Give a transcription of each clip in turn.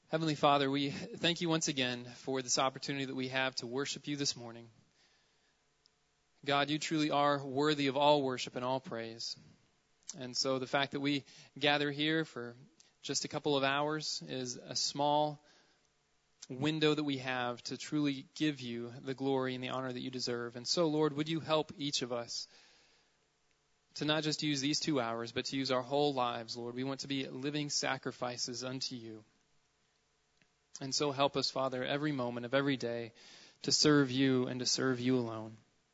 Heavenly Father, we thank you once again for this opportunity that we have to worship you this morning. God, you truly are worthy of all worship and all praise. And so the fact that we gather here for just a couple of hours is a small window that we have to truly give you the glory and the honor that you deserve. And so, Lord, would you help each of us to not just use these 2 hours, but to use our whole lives, Lord. We want to be living sacrifices unto you. And so help us, Father, every moment of every day to serve you and to serve you alone.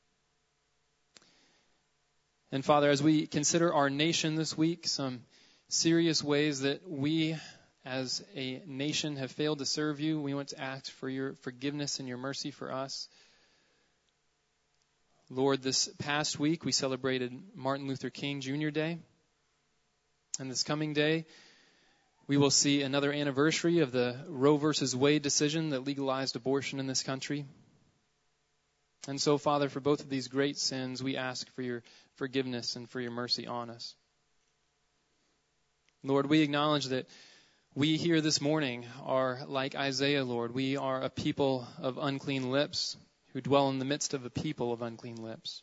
And Father, as we consider our nation this week, some serious ways that we as a nation have failed to serve you, we want to ask for your forgiveness and your mercy for us. Lord, this past week we celebrated Martin Luther King Jr. Day. And this coming day, we will see another anniversary of the Roe versus Wade decision that legalized abortion in this country. And so, Father, for both of these great sins, we ask for your forgiveness and for your mercy on us. Lord, we acknowledge that we here this morning are like Isaiah, Lord. We are a people of unclean lips who dwell in the midst of a people of unclean lips.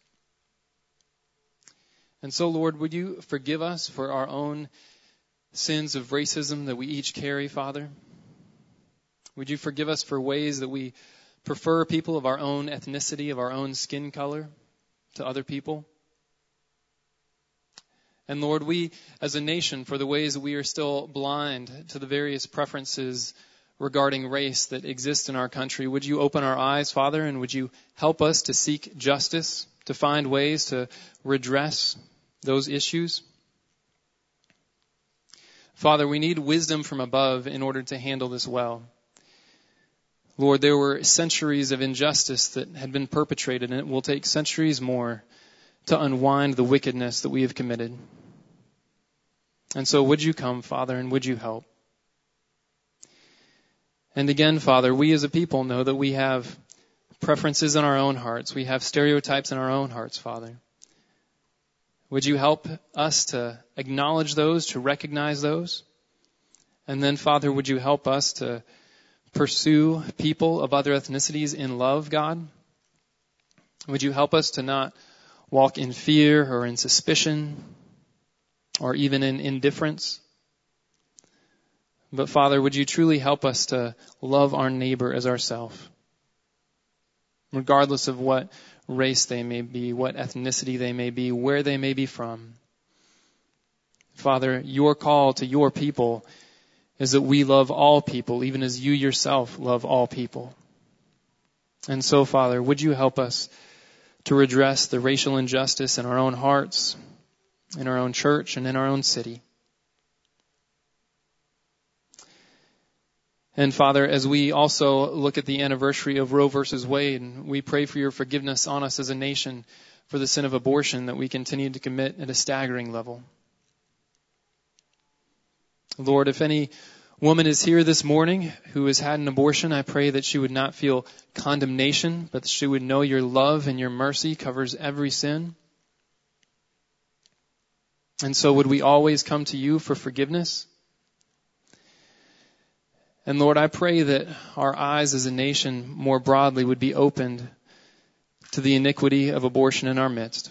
And so, Lord, would you forgive us for our own sins of racism that we each carry, Father? Would you forgive us for ways that we prefer people of our own ethnicity, of our own skin color to other people? And Lord, we as a nation, for the ways that we are still blind to the various preferences regarding race that exist in our country, would you open our eyes, Father, and would you help us to seek justice, to find ways to redress those issues? Father, we need wisdom from above in order to handle this well. Lord, there were centuries of injustice that had been perpetrated, and it will take centuries more to unwind the wickedness that we have committed. And so would you come, Father, and would you help? And again, Father, we as a people know that we have preferences in our own hearts. We have stereotypes in our own hearts, Father. Would you help us to acknowledge those, to recognize those? And then, Father, would you help us to pursue people of other ethnicities in love, God? Would you help us to not walk in fear or in suspicion or even in indifference? But, Father, would you truly help us to love our neighbor as ourselves, regardless of what race they may be, what ethnicity they may be, where they may be from. Father, your call to your people is that we love all people, even as you yourself love all people. And so, Father, would you help us to redress the racial injustice in our own hearts, in our own church, and in our own city. And Father, as we also look at the anniversary of Roe versus Wade, we pray for your forgiveness on us as a nation for the sin of abortion that we continue to commit at a staggering level. Lord, if any woman is here this morning who has had an abortion, I pray that she would not feel condemnation, but that she would know your love and your mercy covers every sin. And so would we always come to you for forgiveness? And Lord, I pray that our eyes as a nation more broadly would be opened to the iniquity of abortion in our midst.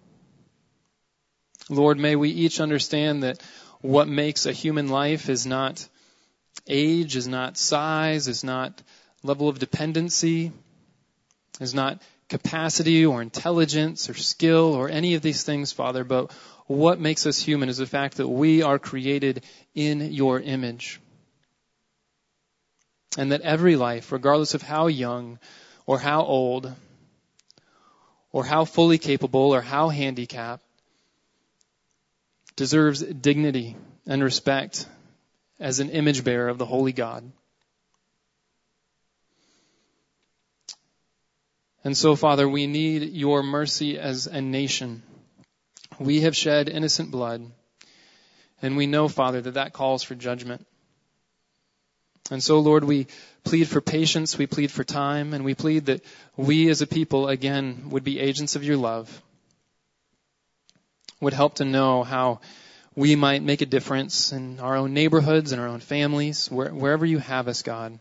Lord, may we each understand that what makes a human life is not age, is not size, is not level of dependency, is not capacity or intelligence or skill or any of these things, Father, but what makes us human is the fact that we are created in your image. And that every life, regardless of how young or how old or how fully capable or how handicapped, deserves dignity and respect as an image bearer of the Holy God. And so, Father, we need your mercy as a nation. We have shed innocent blood, and we know, Father, that that calls for judgment. And so, Lord, we plead for patience, we plead for time, and we plead that we as a people, again, would be agents of your love, would help to know how we might make a difference in our own neighborhoods and our own families, wherever you have us, God.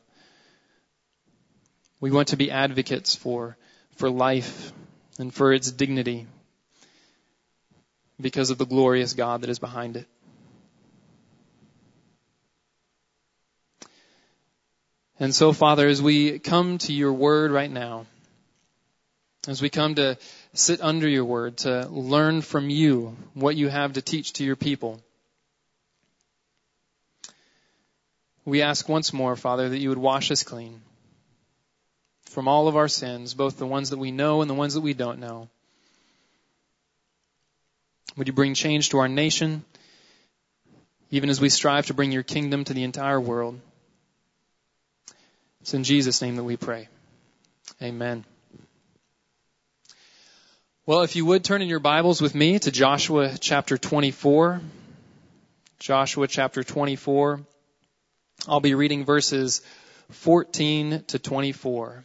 We want to be advocates for life and for its dignity because of the glorious God that is behind it. And so, Father, as we come to your word right now, as we come to sit under your word, to learn from you what you have to teach to your people, we ask once more, Father, that you would wash us clean from all of our sins, both the ones that we know and the ones that we don't know. Would you bring change to our nation, even as we strive to bring your kingdom to the entire world? It's in Jesus' name that we pray. Amen. Well, if you would turn in your Bibles with me to Joshua chapter 24. Joshua chapter 24. I'll be reading verses 14 to 24.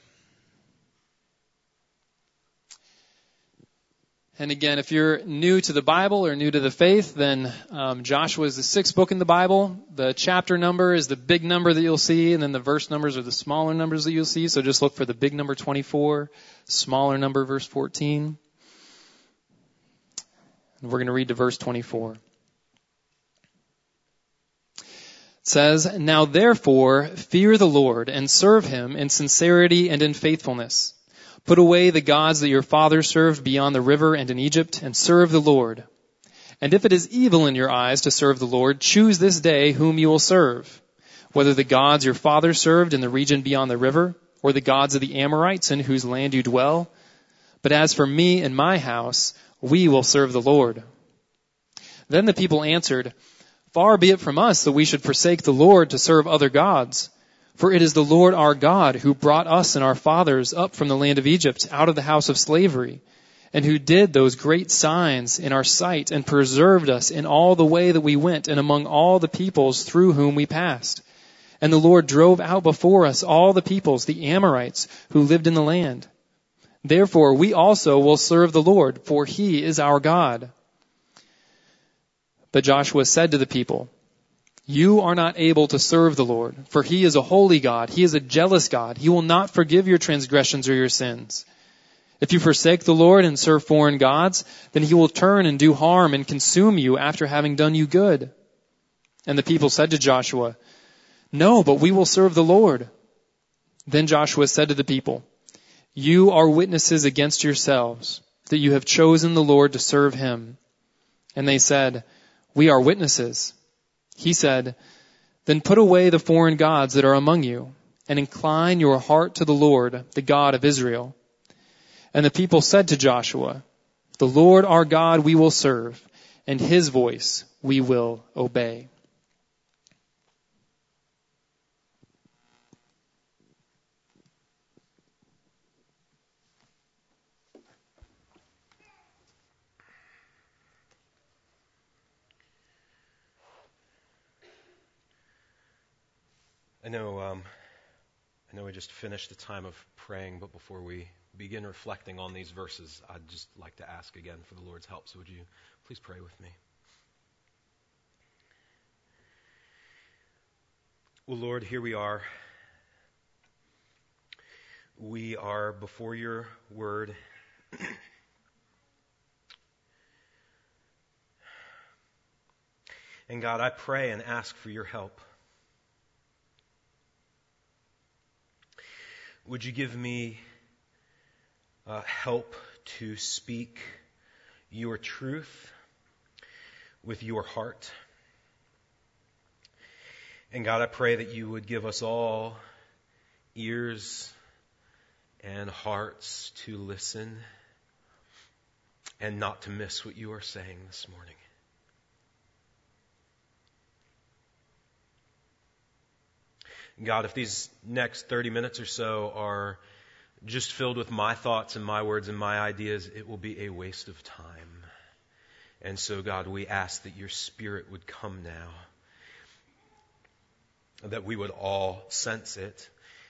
And again, if you're new to the Bible or new to the faith, then Joshua is the sixth book in the Bible. The chapter number is the big number that you'll see, and then the verse numbers are the smaller numbers that you'll see. So just look for the big number 24, smaller number verse 14. And we're going to read to verse 24. It says, "Now therefore fear the Lord and serve him in sincerity and in faithfulness. Put away the gods that your fathers served beyond the river and in Egypt, and serve the Lord. And if it is evil in your eyes to serve the Lord, choose this day whom you will serve, whether the gods your fathers served in the region beyond the river, or the gods of the Amorites in whose land you dwell. But as for me and my house, we will serve the Lord." Then the people answered, "Far be it from us that we should forsake the Lord to serve other gods. For it is the Lord our God who brought us and our fathers up from the land of Egypt out of the house of slavery, and who did those great signs in our sight and preserved us in all the way that we went and among all the peoples through whom we passed. And the Lord drove out before us all the peoples, the Amorites, who lived in the land. Therefore we also will serve the Lord, for he is our God." But Joshua said to the people, "You are not able to serve the Lord, for he is a holy God. He is a jealous God. He will not forgive your transgressions or your sins. If you forsake the Lord and serve foreign gods, then he will turn and do harm and consume you after having done you good." And the people said to Joshua, "No, but we will serve the Lord." Then Joshua said to the people, "You are witnesses against yourselves that you have chosen the Lord to serve him." And they said, "We are witnesses." He said, "Then put away the foreign gods that are among you, and incline your heart to the Lord, the God of Israel." And the people said to Joshua, "The Lord our God we will serve, and his voice we will obey." I know we just finished the time of praying, but before we begin reflecting on these verses, I'd just like to ask again for the Lord's help. So would you please pray with me? Well, Lord, here we are. We are before your word. And God, I pray and ask for your help. Would you give me help to speak your truth with your heart? And God, I pray that you would give us all ears and hearts to listen and not to miss what you are saying this morning. God, if these next 30 minutes or so are just filled with my thoughts and my words and my ideas, it will be a waste of time. And so, God, we ask that your Spirit would come now, that we would all sense it,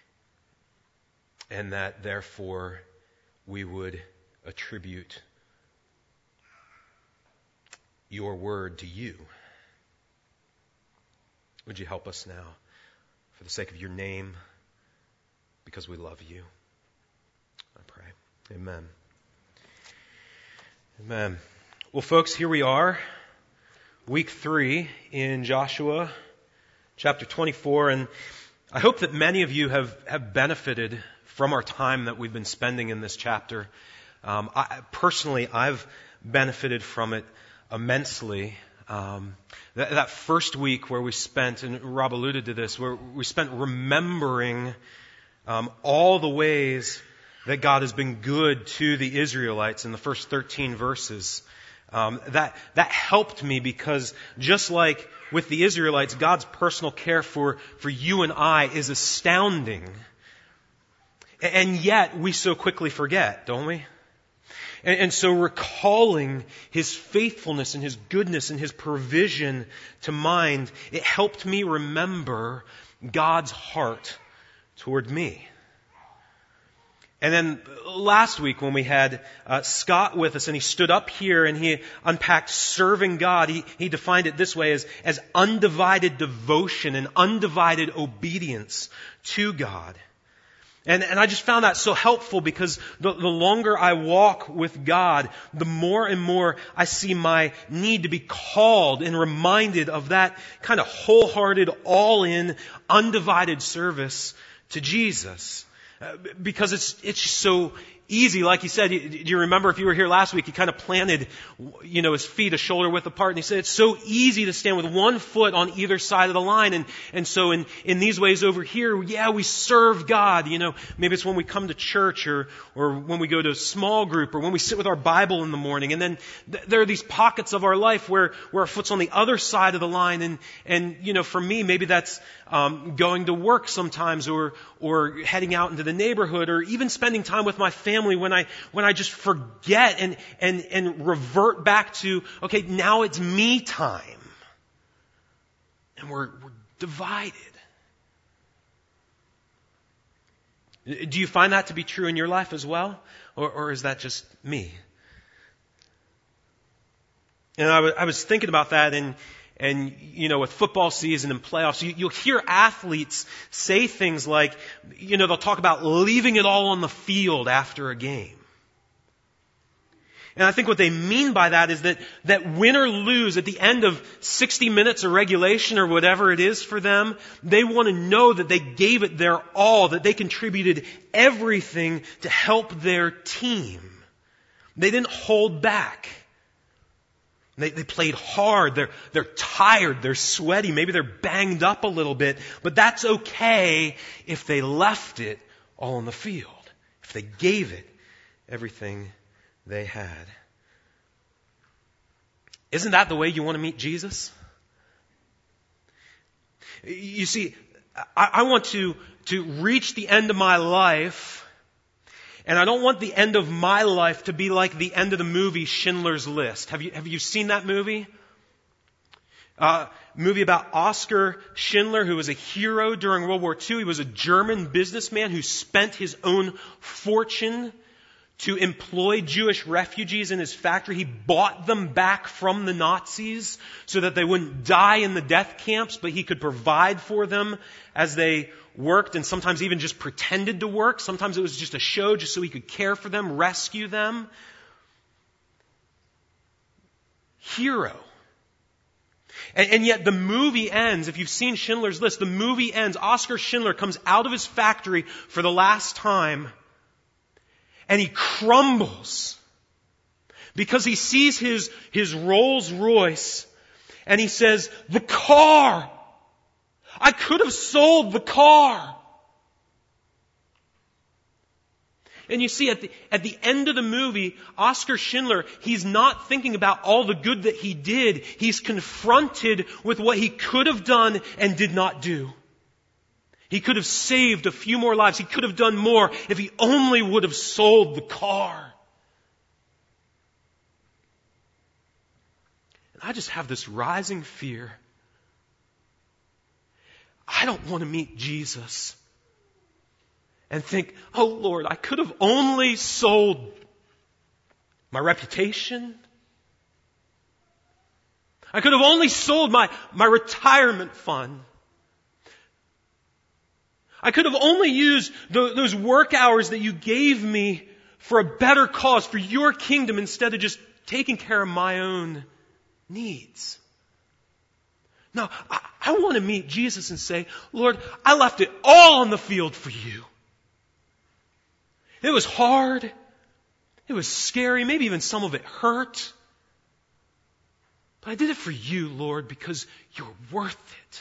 and that, therefore, we would attribute your word to you Would you help us now for the sake of your name, because we love you? I pray. Amen. Amen. Well, folks, here we are, week 3 in Joshua chapter 24, and I hope that many of you have benefited from our time that we've been spending in this chapter. I've benefited from it immensely. That first week where we spent, and Rob alluded to this, where we spent remembering all the ways that God has been good to the Israelites in the first 13 verses. That helped me, because just like with the Israelites, God's personal care for you and I is astounding. And yet we so quickly forget, don't we? And so recalling His faithfulness and His goodness and His provision to mind, it helped me remember God's heart toward me. And then last week when we had Scott with us, and he stood up here and he unpacked serving God, he defined it this way as undivided devotion and undivided obedience to God. And I just found that so helpful, because the longer I walk with God, the more and more I see my need to be called and reminded of that kind of wholehearted, all-in, undivided service to Jesus. Because it's just so easy. Like he said, do you remember if you were here last week, he kind of planted, his feet a shoulder width apart, and he said it's so easy to stand with one foot on either side of the line. And so in these ways over here, we serve God. Maybe it's when we come to church or when we go to a small group or when we sit with our Bible in the morning. And then there are these pockets of our life where our foot's on the other side of the line. And for me, maybe that's going to work sometimes, or heading out into the neighborhood, or even spending time with my family when I just forget and revert back to, okay, now it's me time. And we're divided. Do you find that to be true in your life as well? Or is that just me? And I was thinking about that, and with football season and playoffs, you'll hear athletes say things like, they'll talk about leaving it all on the field after a game. And I think what they mean by that is that win or lose at the end of 60 minutes of regulation or whatever it is for them, they want to know that they gave it their all, that they contributed everything to help their team. They didn't hold back. They played hard. They're tired. They're sweaty. Maybe they're banged up a little bit. But that's okay if they left it all on the field. If they gave it everything they had. Isn't that the way you want to meet Jesus? You see, I want to reach the end of my life. And I don't want the end of my life to be like the end of the movie Schindler's List. Have you seen that movie? Movie about Oskar Schindler, who was a hero during World War II. He was a German businessman who spent his own fortune to employ Jewish refugees in his factory. He bought them back from the Nazis so that they wouldn't die in the death camps, but he could provide for them as they worked, and sometimes even just pretended to work. Sometimes it was just a show just so he could care for them, rescue them. Hero. And yet the movie ends, if you've seen Schindler's List, the movie ends, Oskar Schindler comes out of his factory for the last time, and he crumbles because he sees his Rolls Royce, and he says, "The car! I could have sold the car." And you see, at the end of the movie, Oskar Schindler, he's not thinking about all the good that he did. He's confronted with what he could have done and did not do. He could have saved a few more lives. He could have done more if he only would have sold the car. And I just have this rising fear. I don't want to meet Jesus and think, "Oh Lord, I could have only sold my reputation. I could have only sold my retirement fund. I could have only used those work hours that you gave me for a better cause, for your kingdom, instead of just taking care of my own needs. No, I want to meet Jesus and say, Lord, I left it all on the field for you. It was hard. It was scary. Maybe even some of it hurt. But I did it for you, Lord, because you're worth it.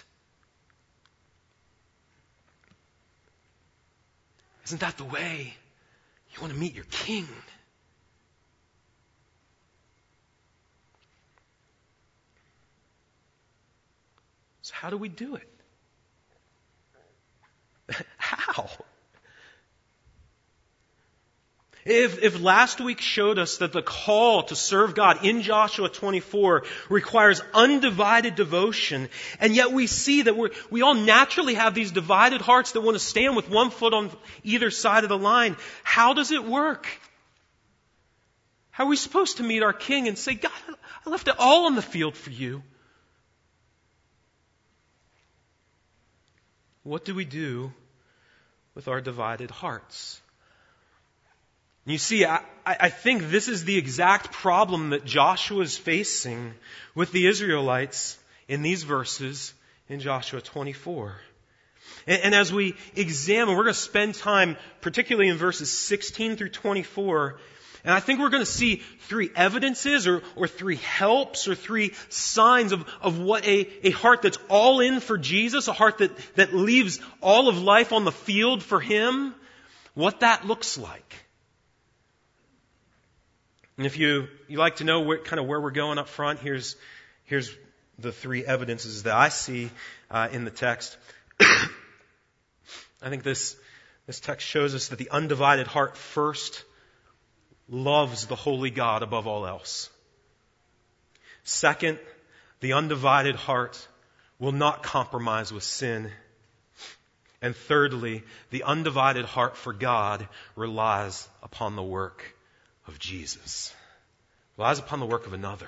Isn't that the way you want to meet your King? So how do we do it? How? If last week showed us that the call to serve God in Joshua 24 requires undivided devotion, and yet we see that we all naturally have these divided hearts that want to stand with one foot on either side of the line, how does it work? How are we supposed to meet our King and say, God, I left it all on the field for you? What do we do with our divided hearts? You see, I think this is the exact problem that Joshua is facing with the Israelites in these verses in Joshua 24. And as we examine, we're going to spend time, particularly in verses 16 through 24, and I think we're going to see three evidences or three helps or three signs of what a heart that's all in for Jesus, a heart that leaves all of life on the field for Him, what that looks like. And if you like to know where we're going up front, here's the three evidences that I see in the text. I think this text shows us that the undivided heart first loves the holy God above all else. Second, the undivided heart will not compromise with sin. And thirdly, the undivided heart for God relies upon the work of Jesus. Relies upon the work of another.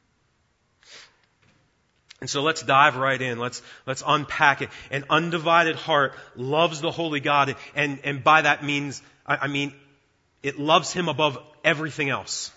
And so let's dive right in. Let's unpack it. An undivided heart loves the holy God, and by that means, I mean, it loves Him above everything else.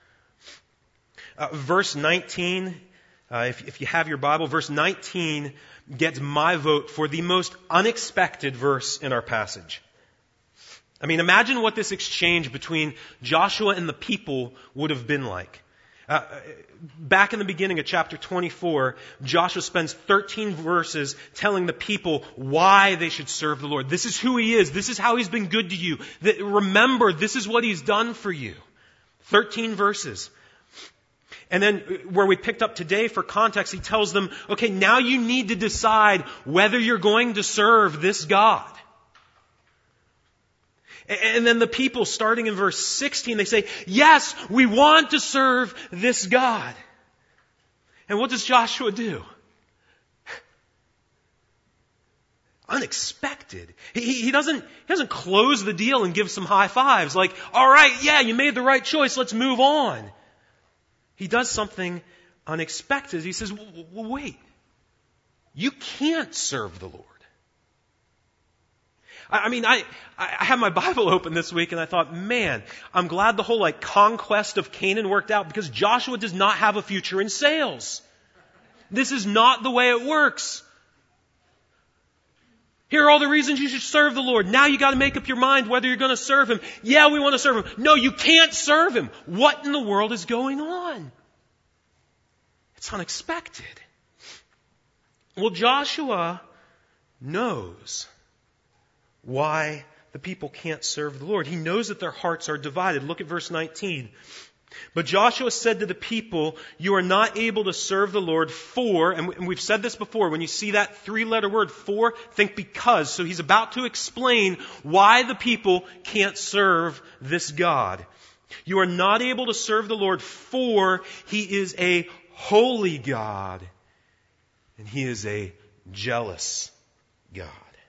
Verse 19, if you have your Bible, verse 19 gets my vote for the most unexpected verse in our passage. I mean, imagine what this exchange between Joshua and the people would have been like. Back in the beginning of chapter 24, Joshua spends 13 verses telling the people why they should serve the Lord. This is who He is. This is how He's been good to you. Remember, this is what He's done for you. 13 verses. And then where we picked up today for context, He tells them, okay, now you need to decide whether you're going to serve this God. And then the people, starting in verse 16, they say, yes, we want to serve this God. And what does Joshua do? Unexpected. He doesn't close the deal and give some high fives like, all right, yeah, you made the right choice, let's move on. He does something unexpected. He says, well, wait, you can't serve the Lord. I mean, I had my Bible open this week and I thought, man, I'm glad the whole conquest of Canaan worked out, because Joshua does not have a future in sales. This is not the way it works. Here are all the reasons you should serve the Lord. Now you got to make up your mind whether you're going to serve Him. Yeah, we want to serve Him. No, you can't serve Him. What in the world is going on? It's unexpected. Well, Joshua knows why the people can't serve the Lord. He knows that their hearts are divided. Look at verse 19. But Joshua said to the people, you are not able to serve the Lord for, and we've said this before, when you see that three-letter word for, think because. So he's about to explain why the people can't serve this God. You are not able to serve the Lord, for He is a holy God, and He is a jealous God.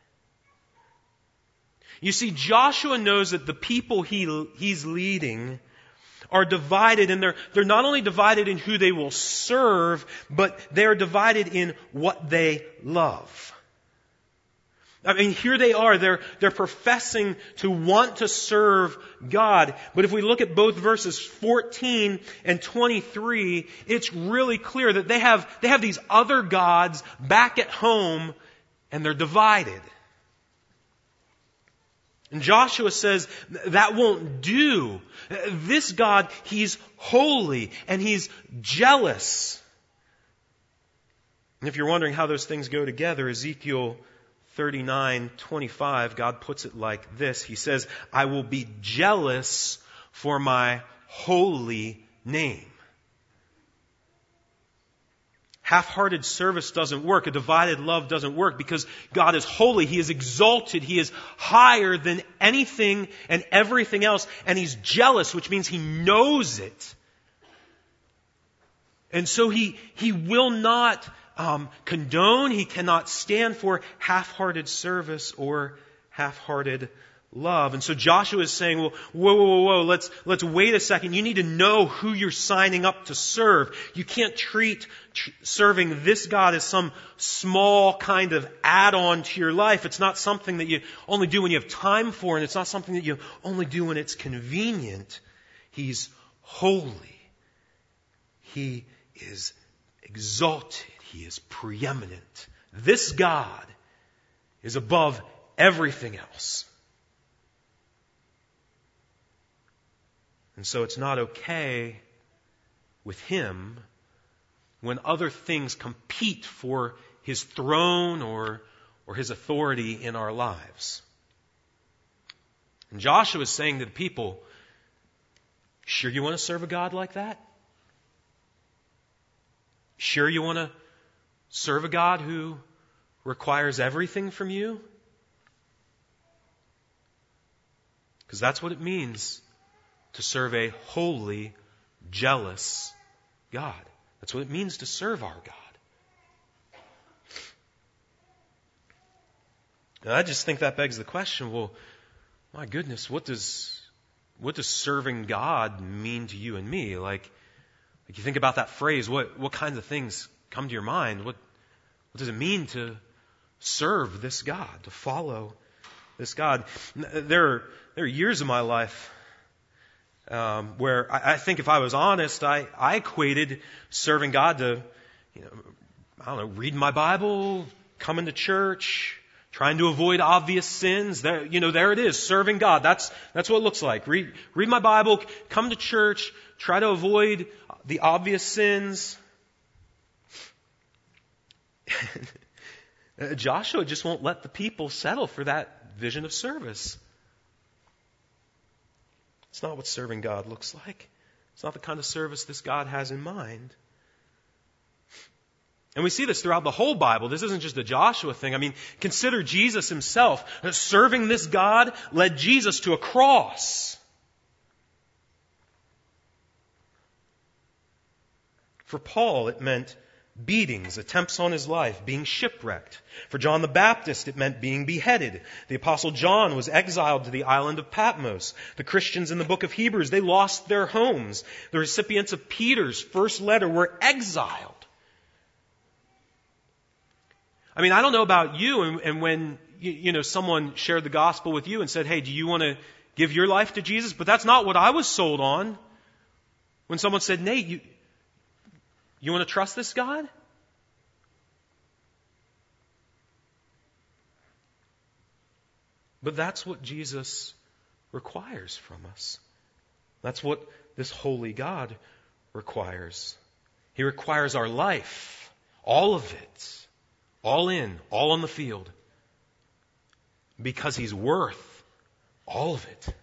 You see, Joshua knows that the people he's leading are divided, and they're not only divided in who they will serve, but they are divided in what they love. I mean, here they are. They're professing to want to serve God. But if we look at both verses 14 and 23, it's really clear that they have these other gods back at home, and they're divided. And Joshua says, that won't do. This God, He's holy and He's jealous. And if you're wondering how those things go together, Ezekiel 39:25, God puts it like this. He says, I will be jealous for my holy name. Half-hearted service doesn't work. A divided love doesn't work because God is holy. He is exalted. He is higher than anything and everything else. And He's jealous, which means He knows it. And so He will not condone, He cannot stand for half-hearted service or half-hearted love. And so Joshua is saying, well, whoa, let's wait a second. You need to know who you're signing up to serve. You can't treat serving this God as some small kind of add-on to your life. It's not something that you only do when you have time for, and it's not something that you only do when it's convenient. He's holy. He is exalted. He is preeminent. This God is above everything else. And so it's not okay with Him when other things compete for His throne or His authority in our lives. And Joshua is saying to the people, sure you want to serve a God like that? Sure you want to serve a God who requires everything from you? Because that's what it means to serve a holy, jealous God. That's what it means to serve our God. And I just think that begs the question, well, my goodness, what does serving God mean to you and me? Like you think about that phrase, what kinds of things come to your mind? What does it mean to serve this God, to follow this God? There are years of my life where I think if I was honest, I equated serving God to, reading my Bible, coming to church, trying to avoid obvious sins. There it is, serving God. That's what it looks like. Read my Bible, come to church, try to avoid the obvious sins. Joshua just won't let the people settle for that vision of service. It's not what serving God looks like. It's not the kind of service this God has in mind. And we see this throughout the whole Bible. This isn't just a Joshua thing. I mean, consider Jesus Himself. Serving this God led Jesus to a cross. For Paul, it meant beatings, attempts on his life, being shipwrecked. For John the Baptist, it meant being beheaded. The Apostle John was exiled to the island of Patmos. The Christians in the book of Hebrews, they lost their homes. The recipients of Peter's first letter were exiled. I mean, I don't know about you, and when someone shared the gospel with you and said, hey, do you want to give your life to Jesus? But that's not what I was sold on. When someone said, Nate, you want to trust this God? But that's what Jesus requires from us. That's what this holy God requires. He requires our life, all of it, all in, all on the field, because He's worth all of it.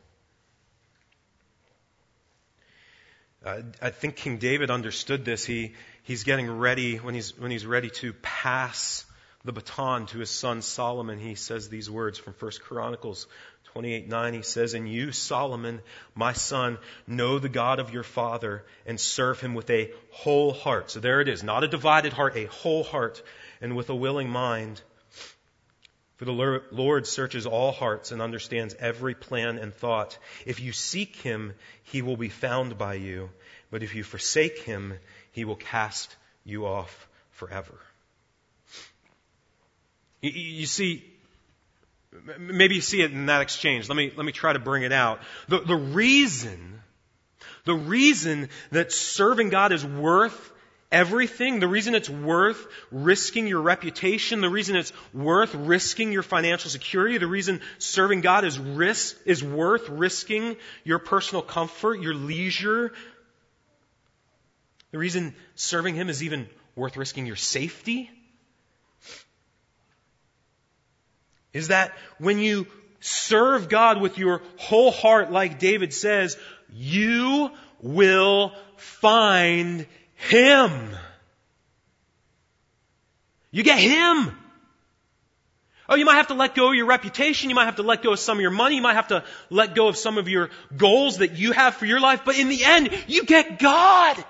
I think King David understood this. He's getting ready, when he's ready to pass the baton to his son Solomon, he says these words from 1 Chronicles 28:9. He says, and you, Solomon, my son, know the God of your father and serve Him with a whole heart. So there it is, not a divided heart, a whole heart, and with a willing mind. For the Lord searches all hearts and understands every plan and thought. If you seek Him, He will be found by you. But if you forsake Him, He will cast you off forever. You see, Maybe you see it in that exchange. Let me try to bring it out. The reason that serving God is worth everything, the reason it's worth risking your reputation, the reason it's worth risking your financial security, the reason serving God is worth risking your personal comfort, your leisure, the reason serving Him is even worth risking your safety, is that when you serve God with your whole heart, like David says, you will find Him. You get Him. Oh, you might have to let go of your reputation. You might have to let go of some of your money. You might have to let go of some of your goals that you have for your life. But in the end, you get God.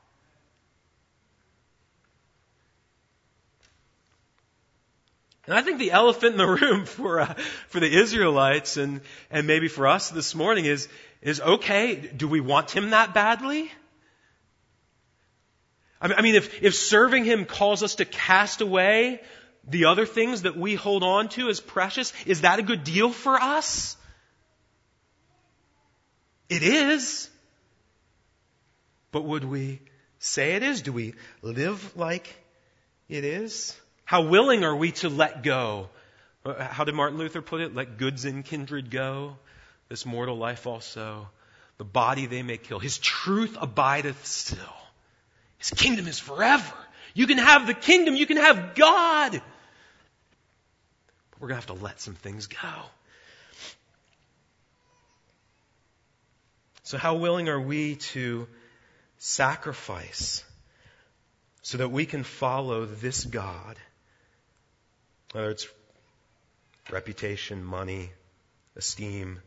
And I think the elephant in the room for the Israelites and maybe for us this morning is okay, do we want Him that badly? I mean, if serving Him calls us to cast away the other things that we hold on to as precious, is that a good deal for us? It is. But would we say it is? Do we live like it is? How willing are we to let go? How did Martin Luther put it? Let goods and kindred go, this mortal life also. The body they may kill. His truth abideth still. His kingdom is forever. You can have the kingdom. You can have God. But we're going to have to let some things go. So how willing are we to sacrifice so that we can follow this God? Whether it's reputation, money, esteem.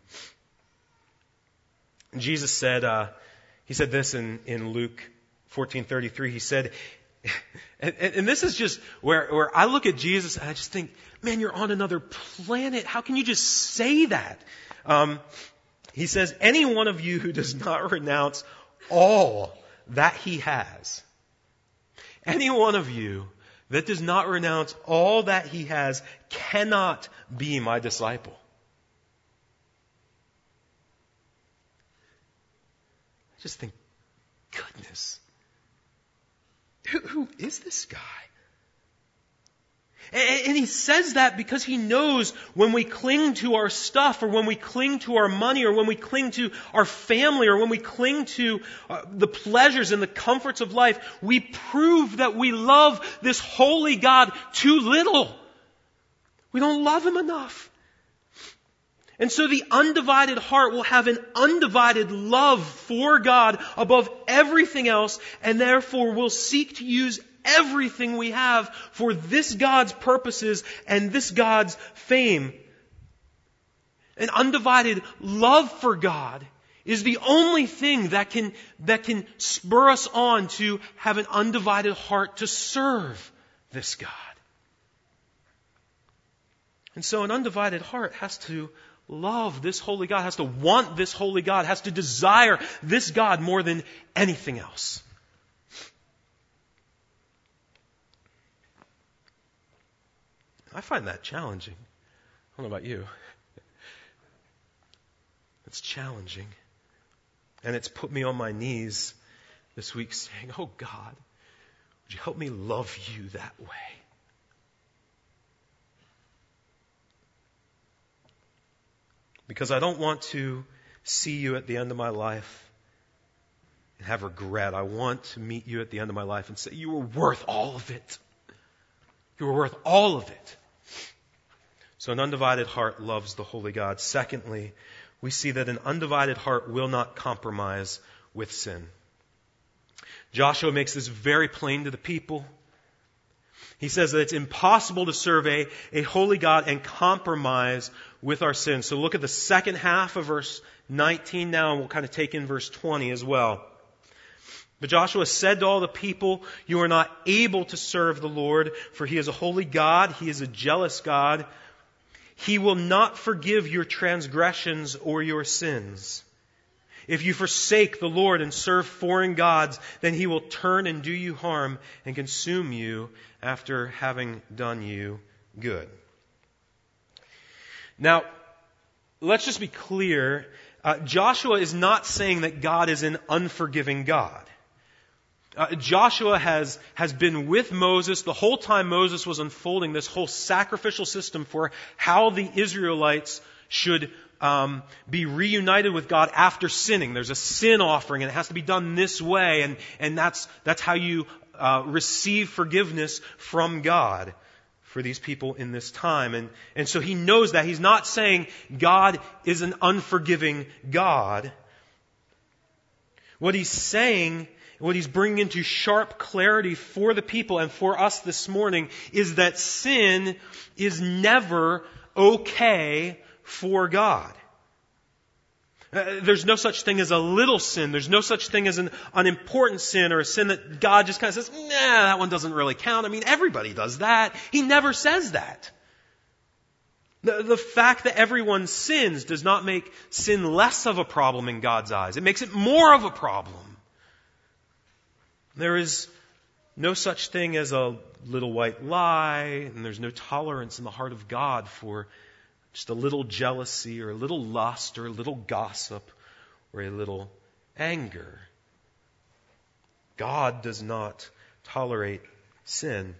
And Jesus said, He said this in Luke 14:33. He said, and this is just where I look at Jesus and I just think, man, you're on another planet. How can you just say that? He says, any one of you who does not renounce all that he has, any one of you that does not renounce all that he has cannot be my disciple. I just think, goodness, who is this guy? And he says that because he knows when we cling to our stuff, or when we cling to our money, or when we cling to our family, or when we cling to the pleasures and the comforts of life, we prove that we love this holy God too little. We don't love Him enough. And so the undivided heart will have an undivided love for God above everything else, and therefore will seek to use everything we have for this God's purposes and this God's fame. An undivided love for God is the only thing that can spur us on to have an undivided heart to serve this God. And so an undivided heart has to love this holy God, has to want this holy God, has to desire this God more than anything else. I find that challenging. I don't know about you. It's challenging. And it's put me on my knees this week saying, oh God, would you help me love you that way? Because I don't want to see you at the end of my life and have regret. I want to meet you at the end of my life and say, you were worth all of it. You were worth all of it. So an undivided heart loves the holy God. Secondly, we see that an undivided heart will not compromise with sin. Joshua makes this very plain to the people. He says that it's impossible to serve a holy God and compromise with our sins. So look at the second half of verse 19 now, and we'll kind of take in verse 20 as well. But Joshua said to all the people, you are not able to serve the Lord, for He is a holy God. He is a jealous God. He will not forgive your transgressions or your sins. If you forsake the Lord and serve foreign gods, then He will turn and do you harm and consume you after having done you good. Now, let's just be clear. Joshua is not saying that God is an unforgiving God. Joshua has been with Moses the whole time Moses was unfolding this whole sacrificial system for how the Israelites should be reunited with God after sinning. There's a sin offering, and it has to be done this way, and that's how you receive forgiveness from God for these people in this time. And so he knows that. He's not saying God is an unforgiving God. What he's saying, what he's bringing into sharp clarity for the people and for us this morning, is that sin is never okay for God. There's no such thing as a little sin. There's no such thing as an unimportant sin or a sin that God just kind of says, nah, that one doesn't really count. I mean, everybody does that. He never says that. The fact that everyone sins does not make sin less of a problem in God's eyes. It makes it more of a problem. There is no such thing as a little white lie, and there's no tolerance in the heart of God for just a little jealousy or a little lust or a little gossip or a little anger. God does not tolerate sin.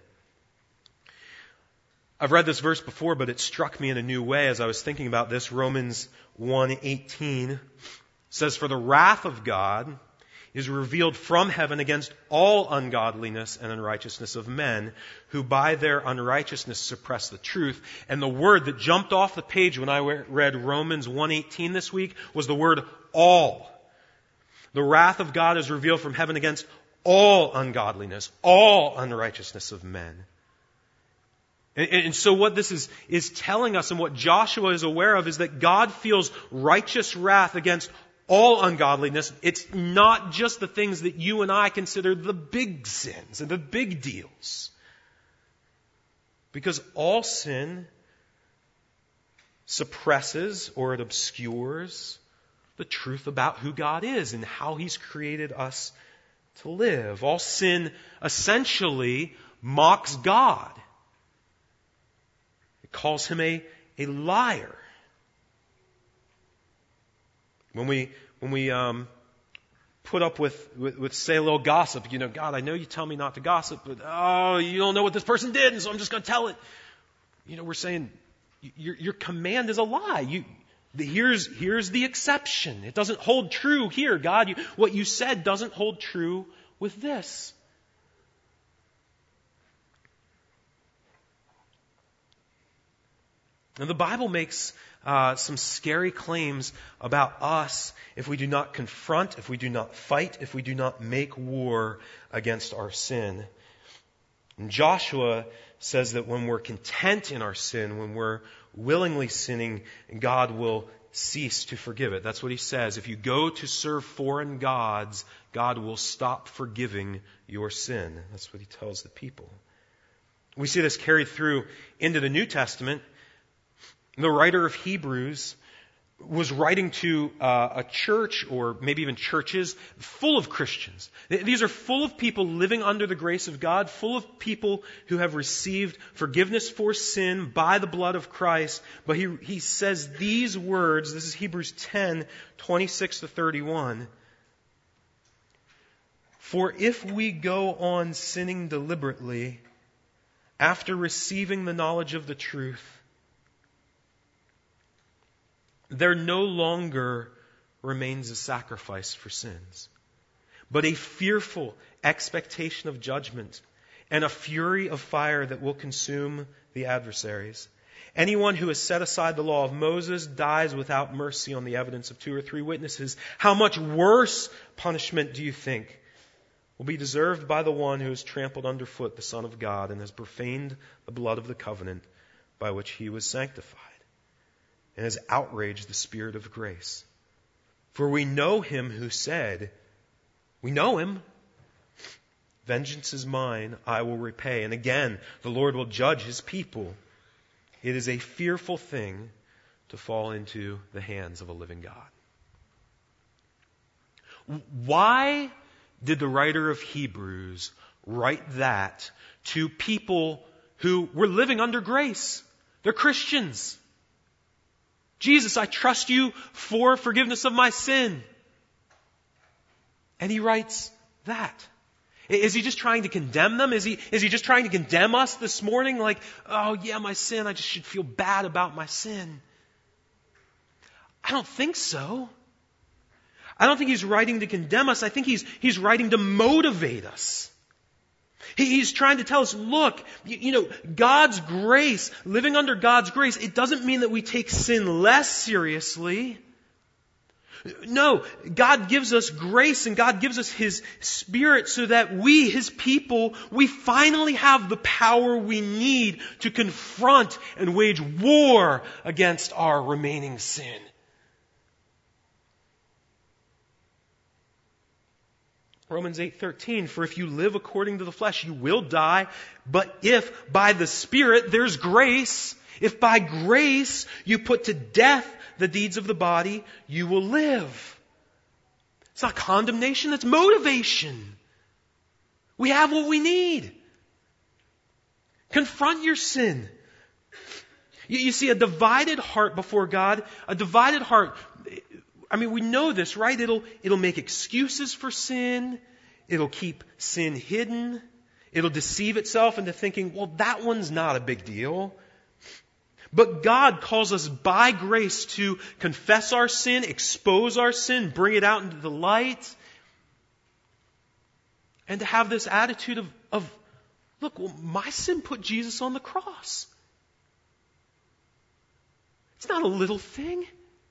I've read this verse before, but it struck me in a new way as I was thinking about this. Romans 1:18 says, "For the wrath of God is revealed from heaven against all ungodliness and unrighteousness of men, who by their unrighteousness suppress the truth." And the word that jumped off the page when I read Romans 1:18 this week was the word all. The wrath of God is revealed from heaven against all ungodliness, all unrighteousness of men. And so what this is telling us, and what Joshua is aware of, is that God feels righteous wrath against all ungodliness. It's not just the things that you and I consider the big sins and the big deals. Because all sin suppresses or it obscures the truth about who God is and how He's created us to live. All sin essentially mocks God. It calls Him a liar. When we put up with say a little gossip, God, I know you tell me not to gossip, but you don't know what this person did, and so I'm just going to tell it. We're saying your command is a lie. Here's the exception. It doesn't hold true here, God. What you said doesn't hold true with this. Now, the Bible makes some scary claims about us if we do not confront, if we do not fight, if we do not make war against our sin. And Joshua says that when we're content in our sin, when we're willingly sinning, God will cease to forgive it. That's what he says. If you go to serve foreign gods, God will stop forgiving your sin. That's what he tells the people. We see this carried through into the New Testament. The writer of Hebrews was writing to a church, or maybe even churches, full of Christians. These are full of people living under the grace of God, full of people who have received forgiveness for sin by the blood of Christ. But he says these words, this is Hebrews 10:26-31. "For if we go on sinning deliberately, after receiving the knowledge of the truth, there no longer remains a sacrifice for sins, but a fearful expectation of judgment and a fury of fire that will consume the adversaries. Anyone who has set aside the law of Moses dies without mercy on the evidence of 2 or 3 witnesses. How much worse punishment do you think will be deserved by the one who has trampled underfoot the Son of God and has profaned the blood of the covenant by which he was sanctified, and has outraged the Spirit of grace? For we know him who said," we know him, "Vengeance is mine, I will repay. And again, the Lord will judge his people. It is a fearful thing to fall into the hands of a living God." Why did the writer of Hebrews write that to people who were living under grace? They're Christians. Jesus, I trust you for forgiveness of my sin. And he writes that. Is he just trying to condemn them? Is he just trying to condemn us this morning? Like, oh yeah, my sin, I just should feel bad about my sin. I don't think so. I don't think he's writing to condemn us. I think he's writing to motivate us. He's trying to tell us, look, God's grace, living under God's grace, it doesn't mean that we take sin less seriously. No, God gives us grace and God gives us His Spirit so that we, His people, we finally have the power we need to confront and wage war against our remaining sin. Romans 8:13, for if you live according to the flesh, you will die. But if by the Spirit there's grace, if by grace you put to death the deeds of the body, you will live. It's not condemnation, it's motivation. We have what we need. Confront your sin. You see, a divided heart before God, a divided heart, I mean, we know this, right? It'll make excuses for sin. It'll keep sin hidden. It'll deceive itself into thinking, well, that one's not a big deal. But God calls us by grace to confess our sin, expose our sin, bring it out into the light, and to have this attitude of look, well, my sin put Jesus on the cross. It's not a little thing.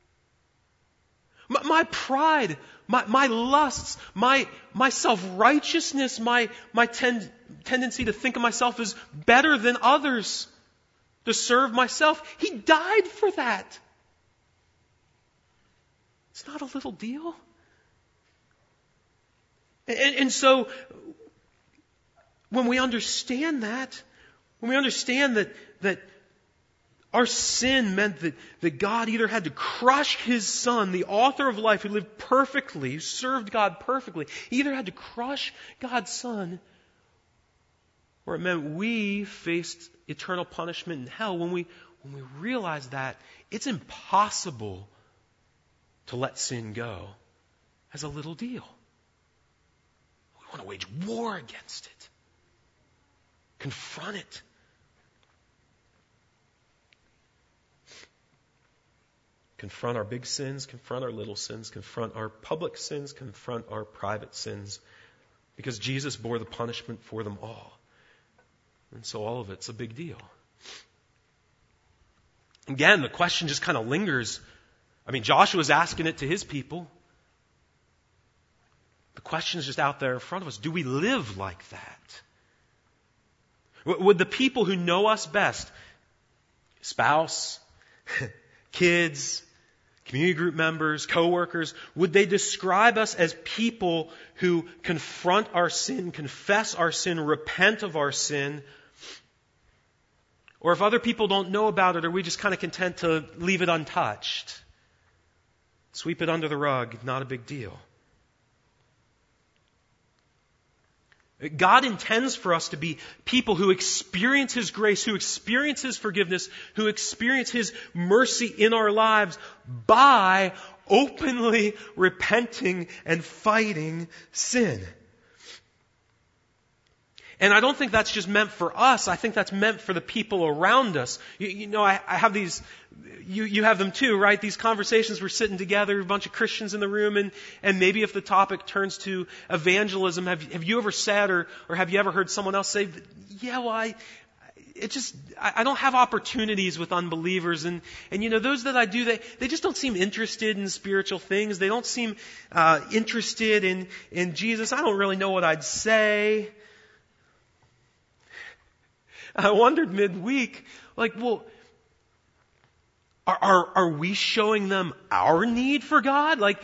My pride, my lusts, my self-righteousness, my tendency to think of myself as better than others, to serve myself. He died for that. It's not a little deal. And so, when we understand that, that our sin meant that God either had to crush His Son, the author of life, who lived perfectly, who served God perfectly, He either had to crush God's Son, or it meant we faced eternal punishment in hell. When we realize that, it's impossible to let sin go as a little deal. We want to wage war against it. Confront it. Confront our big sins, confront our little sins, confront our public sins, confront our private sins, because Jesus bore the punishment for them all. And so all of it's a big deal. Again, the question just kind of lingers. I mean, Joshua's asking it to his people. The question is just out there in front of us. Do we live like that? Would the people who know us best, spouse, kids, community group members, co-workers, would they describe us as people who confront our sin, confess our sin, repent of our sin? Or if other people don't know about it, are we just kind of content to leave it untouched? Sweep it under the rug, not a big deal. God intends for us to be people who experience His grace, who experience His forgiveness, who experience His mercy in our lives by openly repenting and fighting sin. And I don't think that's just meant for us. I think that's meant for the people around us. I have these, you have them too, right? These conversations, we're sitting together, a bunch of Christians in the room, and maybe if the topic turns to evangelism, have you ever said or have you ever heard someone else say, yeah, well, I don't have opportunities with unbelievers, and those that I do, they just don't seem interested in spiritual things. They don't seem interested in Jesus. I don't really know what I'd say. I wondered midweek, well, are we showing them our need for God? Like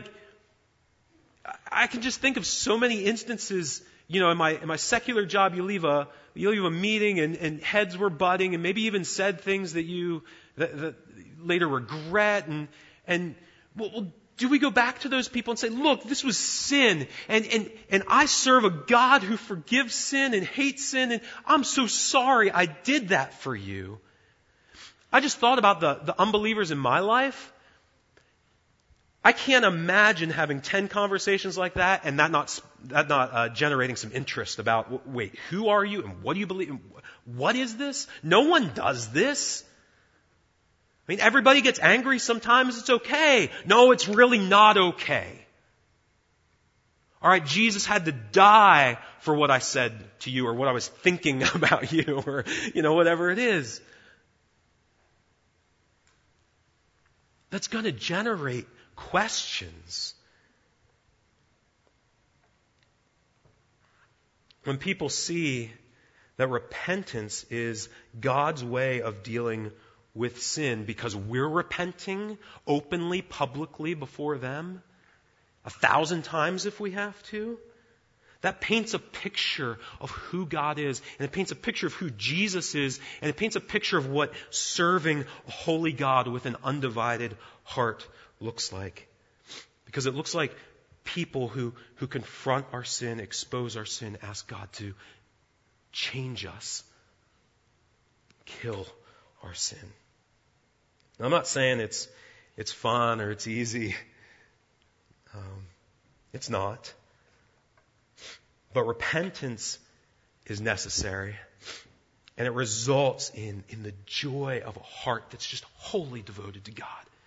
I can just think of so many instances, in my secular job, you leave a meeting and heads were butting and maybe even said things that you later regret and do we go back to those people and say, look, this was sin, and I serve a God who forgives sin and hates sin, and I'm so sorry I did that for you? I just thought about the unbelievers in my life. I can't imagine having 10 conversations like that and that not generating some interest about, wait, who are you and what do you believe? What is this? No one does this. I mean, everybody gets angry sometimes. It's okay. No, it's really not okay. All right, Jesus had to die for what I said to you or what I was thinking about you or, whatever it is. That's going to generate questions. When people see that repentance is God's way of dealing with sin because we're repenting openly, publicly before them, 1,000 times if we have to, that paints a picture of who God is, and it paints a picture of who Jesus is, and it paints a picture of what serving a holy God with an undivided heart looks like. Because it looks like people who confront our sin, expose our sin, ask God to change us, kill our sin. Now, I'm not saying it's fun or it's easy. It's not. But repentance is necessary. And it results in the joy of a heart that's just wholly devoted to God.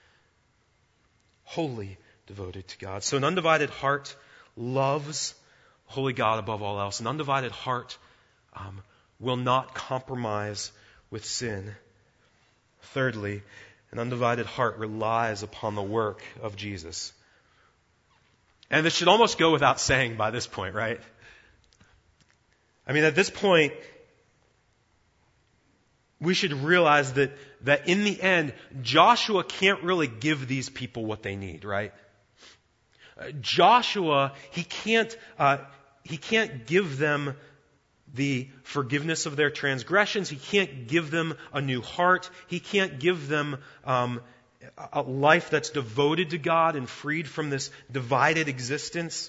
Wholly devoted to God. So an undivided heart loves holy God above all else. An undivided heart will not compromise with sin. Thirdly, an undivided heart relies upon the work of Jesus. And this should almost go without saying by this point, right? I mean, at this point, we should realize that in the end, Joshua can't really give these people what they need, right? Joshua, he can't give them the forgiveness of their transgressions. He can't give them a new heart. He can't give them a life that's devoted to God and freed from this divided existence.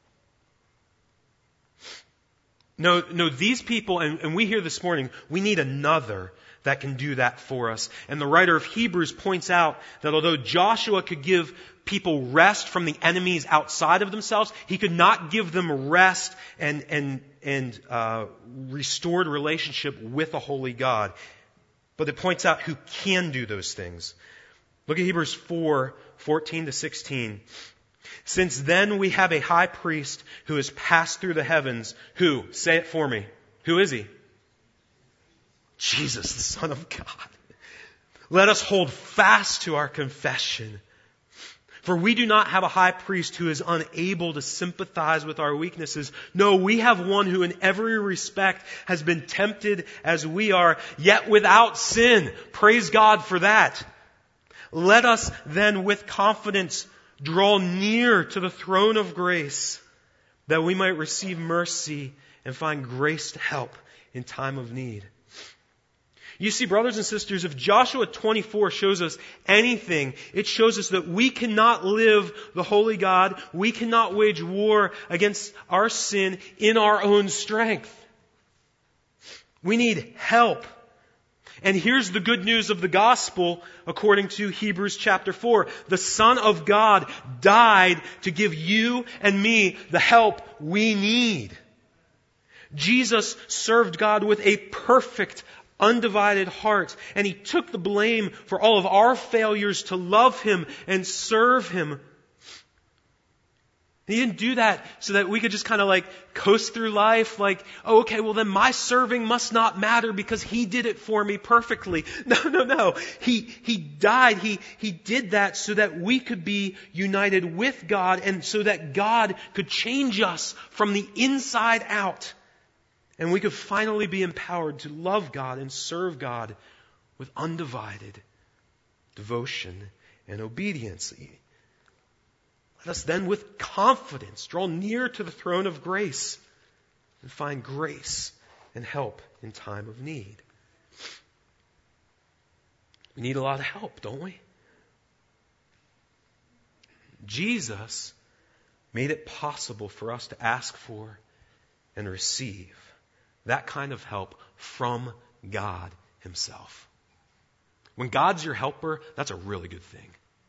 No, these people, and we hear this morning, we need another that can do that for us. And the writer of Hebrews points out that although Joshua could give people rest from the enemies outside of themselves, he could not give them rest and restored relationship with a holy God. But it points out who can do those things. Look at Hebrews 4:14-16. Since then we have a high priest who has passed through the heavens. Who? Say it for me. Who is he? Jesus, the Son of God. Let us hold fast to our confession. For we do not have a high priest who is unable to sympathize with our weaknesses. No, we have one who in every respect has been tempted as we are, yet without sin. Praise God for that. Let us then with confidence draw near to the throne of grace, that we might receive mercy and find grace to help in time of need. You see, brothers and sisters, if Joshua 24 shows us anything, it shows us that we cannot live the holy God, we cannot wage war against our sin in our own strength. We need help. And here's the good news of the gospel according to Hebrews chapter 4. The Son of God died to give you and me the help we need. Jesus served God with a perfect, undivided heart, and He took the blame for all of our failures to love Him and serve Him. He didn't do that so that we could just kind of like coast through life like, oh, okay, well then my serving must not matter because He did it for me perfectly. No. He died. He did that so that we could be united with God and so that God could change us from the inside out. And we could finally be empowered to love God and serve God with undivided devotion and obedience. Let us then with confidence draw near to the throne of grace and find grace and help in time of need. We need a lot of help, don't we? Jesus made it possible for us to ask for and receive that kind of help from God Himself. When God's your helper, that's a really good thing.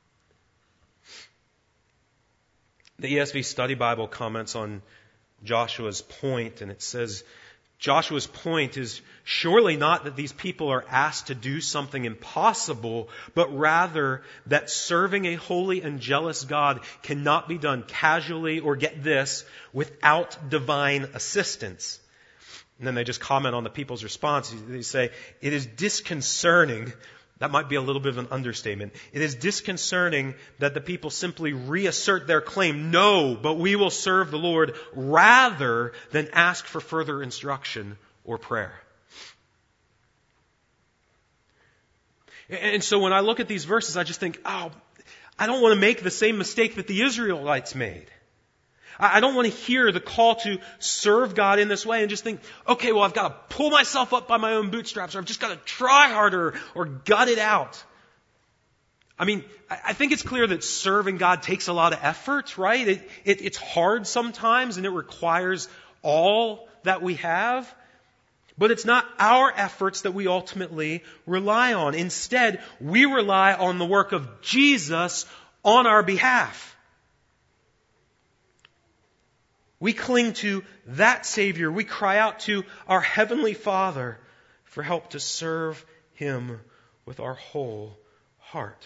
The ESV Study Bible comments on Joshua's point, and it says, Joshua's point is surely not that these people are asked to do something impossible, but rather that serving a holy and jealous God cannot be done casually or, get this, without divine assistance. And then they just comment on the people's response. They say, it is disconcerting. That might be a little bit of an understatement. It is disconcerting that the people simply reassert their claim, no, but we will serve the Lord, rather than ask for further instruction or prayer. And so when I look at these verses, I just think, I don't want to make the same mistake that the Israelites made. I don't want to hear the call to serve God in this way and just think, okay, well, I've got to pull myself up by my own bootstraps, or I've just got to try harder or gut it out. I mean, I think it's clear that serving God takes a lot of effort, right? It's hard sometimes, and it requires all that we have. But it's not our efforts that we ultimately rely on. Instead, we rely on the work of Jesus on our behalf. We cling to that Savior. We cry out to our Heavenly Father for help to serve Him with our whole heart.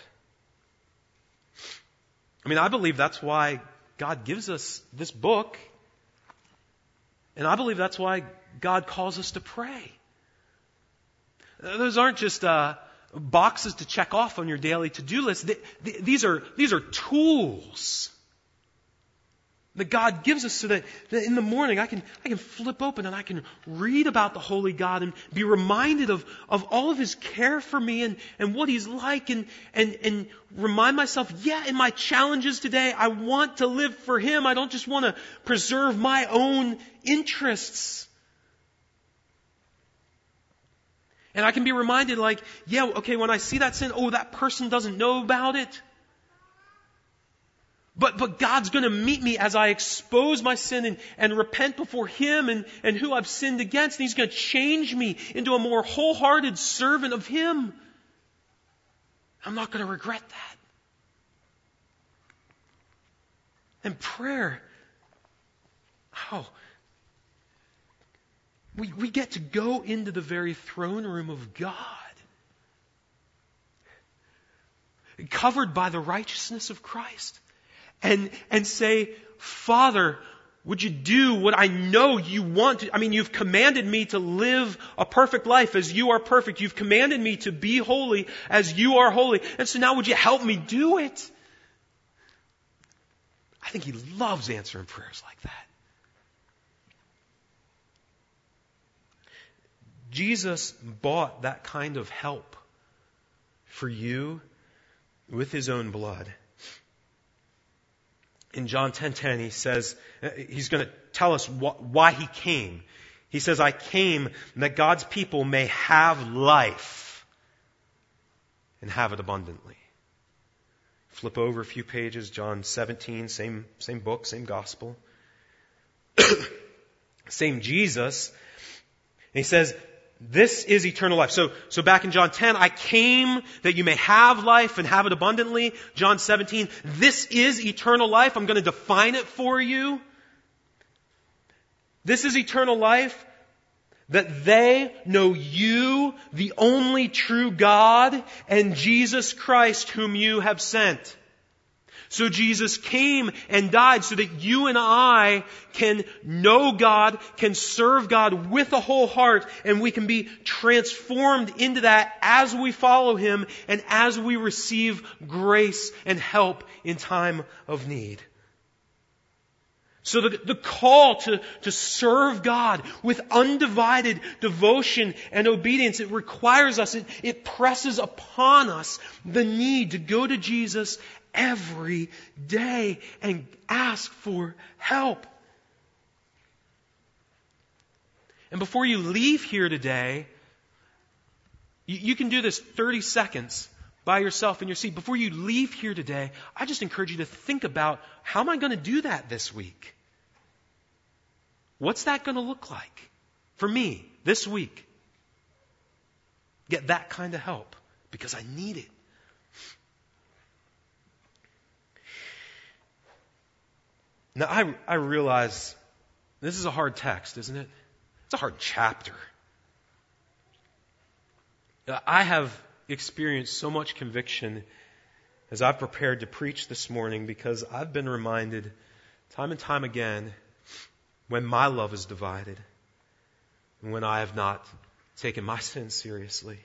I mean, I believe that's why God gives us this book. And I believe that's why God calls us to pray. Those aren't just boxes to check off on your daily to-do list. These are tools that God gives us so that in the morning I can flip open and I can read about the holy God and be reminded of all of His care for me and what He's like and remind myself, in my challenges today, I want to live for Him. I don't just want to preserve my own interests. And I can be reminded when I see that sin, that person doesn't know about it. But God's going to meet me as I expose my sin and repent before Him and who I've sinned against. And He's going to change me into a more wholehearted servant of Him. I'm not going to regret that. And prayer, we get to go into the very throne room of God, covered by the righteousness of Christ. And say, Father, would you do what I know you want to? I mean, you've commanded me to live a perfect life as you are perfect. You've commanded me to be holy as you are holy. And so now would you help me do it? I think He loves answering prayers like that. Jesus bought that kind of help for you with His own blood. In John 10:10, He says, He's going to tell us why He came. He says, I came that God's people may have life and have it abundantly. Flip over a few pages, John 17, same book, same gospel. Same Jesus. And He says, this is eternal life. So back in John 10, I came that you may have life and have it abundantly. John 17, this is eternal life. I'm going to define it for you. This is eternal life, that they know you, the only true God, and Jesus Christ whom you have sent. So Jesus came and died so that you and I can know God, can serve God with a whole heart, and we can be transformed into that as we follow Him and as we receive grace and help in time of need. So the call to serve God with undivided devotion and obedience, it requires us, it presses upon us the need to go to Jesus every day and ask for help. And before you leave here today, you can do this 30 seconds by yourself in your seat. Before you leave here today, I just encourage you to think about, how am I going to do that this week? What's that going to look like for me this week? Get that kind of help because I need it. Now, I realize this is a hard text, isn't it? It's a hard chapter. I have experienced so much conviction as I've prepared to preach this morning because I've been reminded time and time again when my love is divided and when I have not taken my sin seriously.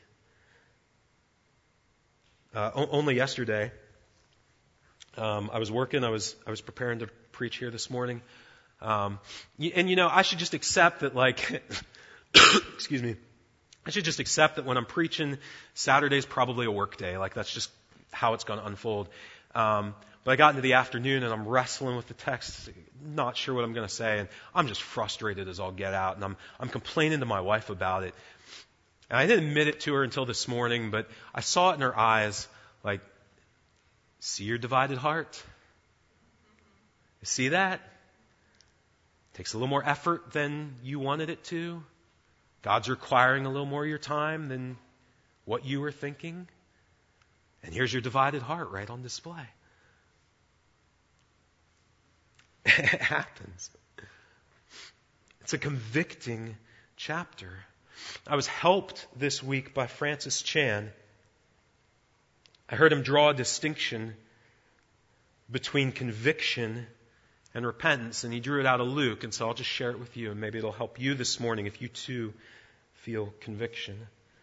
Only yesterday, I was working. I was preparing to preach here this morning, and I should just accept that, like, excuse me. I should just accept that when I'm preaching, Saturday's probably a work day. Like, that's just how it's going to unfold. But I got into the afternoon and I'm wrestling with the text, not sure what I'm going to say, and I'm just frustrated as all get out, and I'm complaining to my wife about it. And I didn't admit it to her until this morning, but I saw it in her eyes, like, see your divided heart? You see that? It takes a little more effort than you wanted it to. God's requiring a little more of your time than what you were thinking. And here's your divided heart right on display. It happens. It's a convicting chapter. I was helped this week by Francis Chan. I heard him draw a distinction between conviction and repentance, and he drew it out of Luke, and so I'll just share it with you, and maybe it'll help you this morning if you too feel conviction.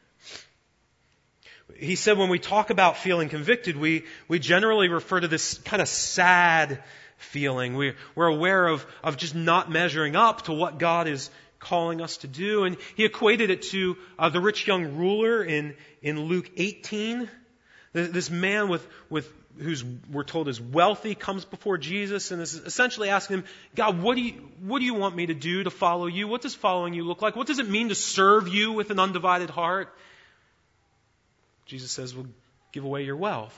He said when we talk about feeling convicted, we generally refer to this kind of sad feeling. We're aware of just not measuring up to what God is calling us to do. And he equated it to the rich young ruler in Luke 18. This man who's we're told is wealthy comes before Jesus and is essentially asking him, God, what do you want me to do to follow you? What does following you look like? What does it mean to serve you with an undivided heart? Jesus says, well, give away your wealth.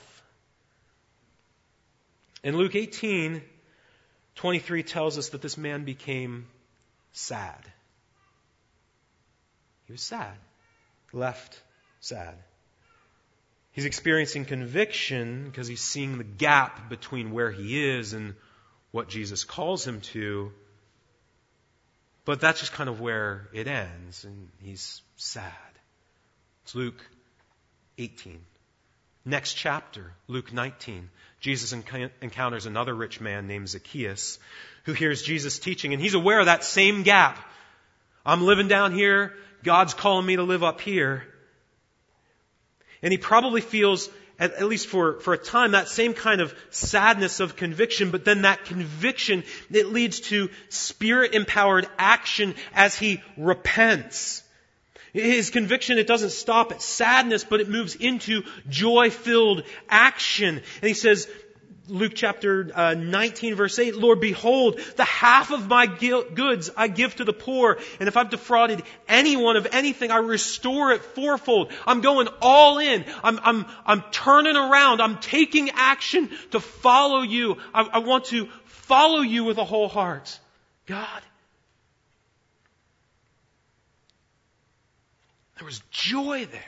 And Luke 18:23 tells us that this man became sad. He was sad. Left sad. He's experiencing conviction because he's seeing the gap between where he is and what Jesus calls him to. But that's just kind of where it ends, and he's sad. It's Luke 18. Next chapter, Luke 19. Jesus encounters another rich man named Zacchaeus who hears Jesus teaching, and he's aware of that same gap. I'm living down here. God's calling me to live up here. And he probably feels, at least for a time, that same kind of sadness of conviction, but then that conviction, it leads to Spirit-empowered action as he repents. His conviction, it doesn't stop at sadness, but it moves into joy-filled action. And he says, Luke chapter 19, verse 8, Lord, behold, the half of my goods I give to the poor, and if I've defrauded anyone of anything, I restore it fourfold. I'm going all in. I'm turning around. I'm taking action to follow you. I want to follow you with a whole heart. God. There was joy there.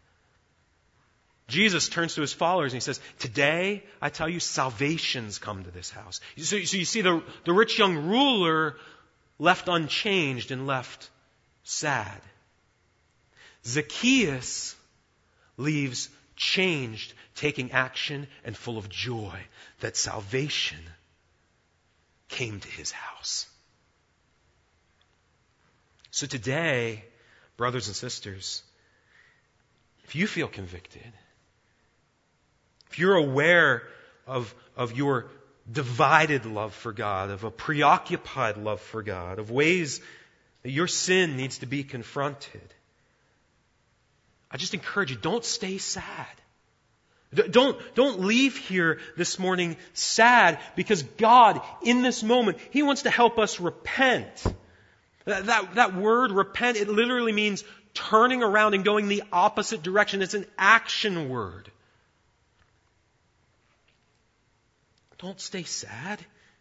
Jesus turns to his followers and he says, today, I tell you, salvation's come to this house. So you see the rich young ruler left unchanged and left sad. Zacchaeus leaves changed, taking action and full of joy that salvation came to his house. So today, brothers and sisters, if you feel convicted, if you're aware of your divided love for God, of a preoccupied love for God, of ways that your sin needs to be confronted, I just encourage you, don't stay sad. Don't leave here this morning sad, because God, in this moment, He wants to help us repent. That word, repent, it literally means turning around and going the opposite direction. It's an action word. Don't stay sad.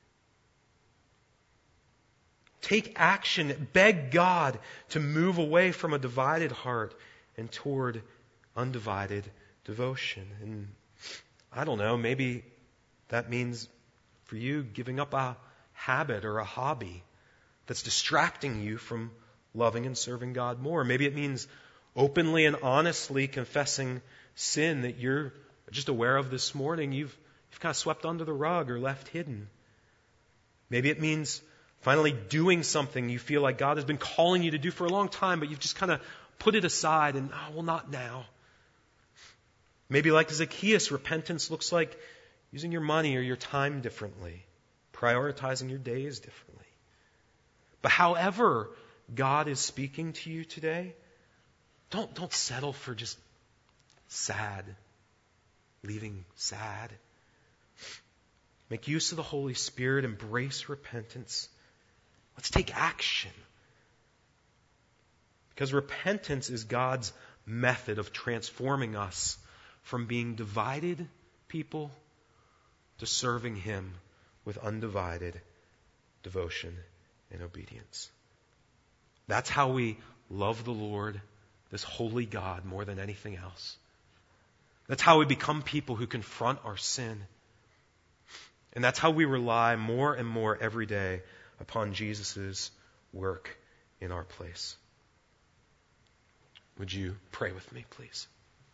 Take action. Beg God to move away from a divided heart and toward undivided devotion. And I don't know, maybe that means for you giving up a habit or a hobby that's distracting you from loving and serving God more. Maybe it means openly and honestly confessing sin that you're just aware of this morning, you've kind of swept under the rug or left hidden. Maybe it means finally doing something you feel like God has been calling you to do for a long time, but you've just kind of put it aside and, well, not now. Maybe like Zacchaeus, repentance looks like using your money or your time differently, prioritizing your days differently. But however God is speaking to you today, don't settle for just sad, leaving sad. Make use of the Holy Spirit, embrace repentance. Let's take action. Because repentance is God's method of transforming us from being divided people to serving Him with undivided devotion and obedience. That's how we love the Lord, this holy God, more than anything else. That's how we become people who confront our sin. And that's how we rely more and more every day upon Jesus' work in our place. Would you pray with me, please?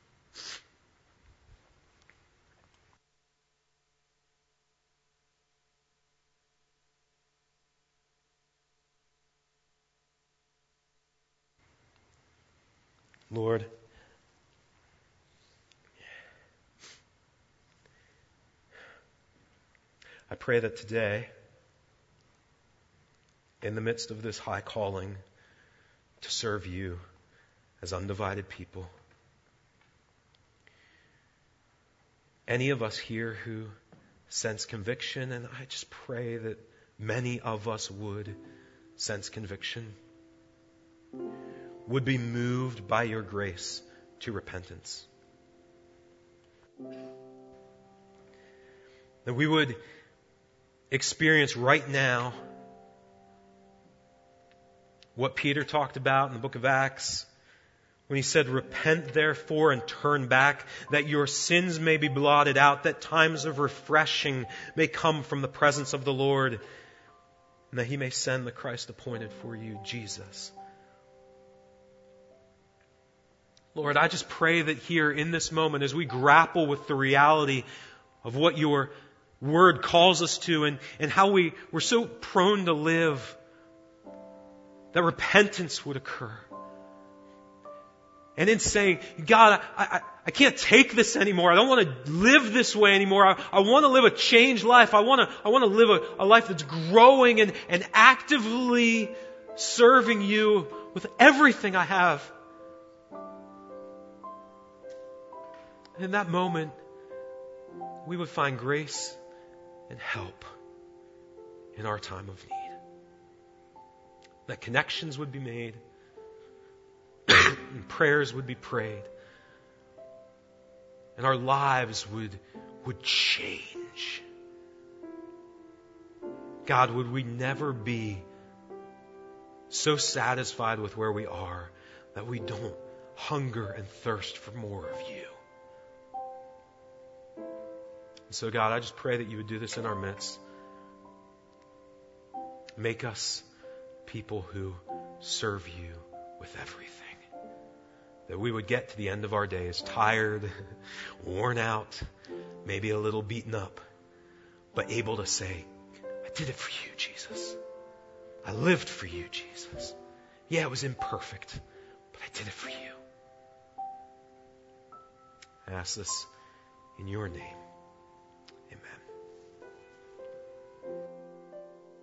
Lord, I pray that today, in the midst of this high calling to serve you as undivided people, any of us here who sense conviction, and I just pray that many of us would sense conviction, would be moved by your grace to repentance. That we would experience right now what Peter talked about in the book of Acts when he said, "Repent therefore and turn back, that your sins may be blotted out, that times of refreshing may come from the presence of the Lord, and that He may send the Christ appointed for you, Jesus." Lord, I just pray that here in this moment, as we grapple with the reality of what your Word calls us to and how we're so prone to live, that repentance would occur. And in saying, God, I can't take this anymore. I don't want to live this way anymore. I want to live a changed life. I want to live a life that's growing and actively serving you with everything I have. And in that moment, we would find grace and help in our time of need. That connections would be made, and prayers would be prayed, and our lives would change. God, would we never be so satisfied with where we are that we don't hunger and thirst for more of you. And so, God, I just pray that you would do this in our midst. Make us people who serve you with everything. That we would get to the end of our days tired, worn out, maybe a little beaten up, but able to say, I did it for you, Jesus. I lived for you, Jesus. Yeah, it was imperfect, but I did it for you. I ask this in your name.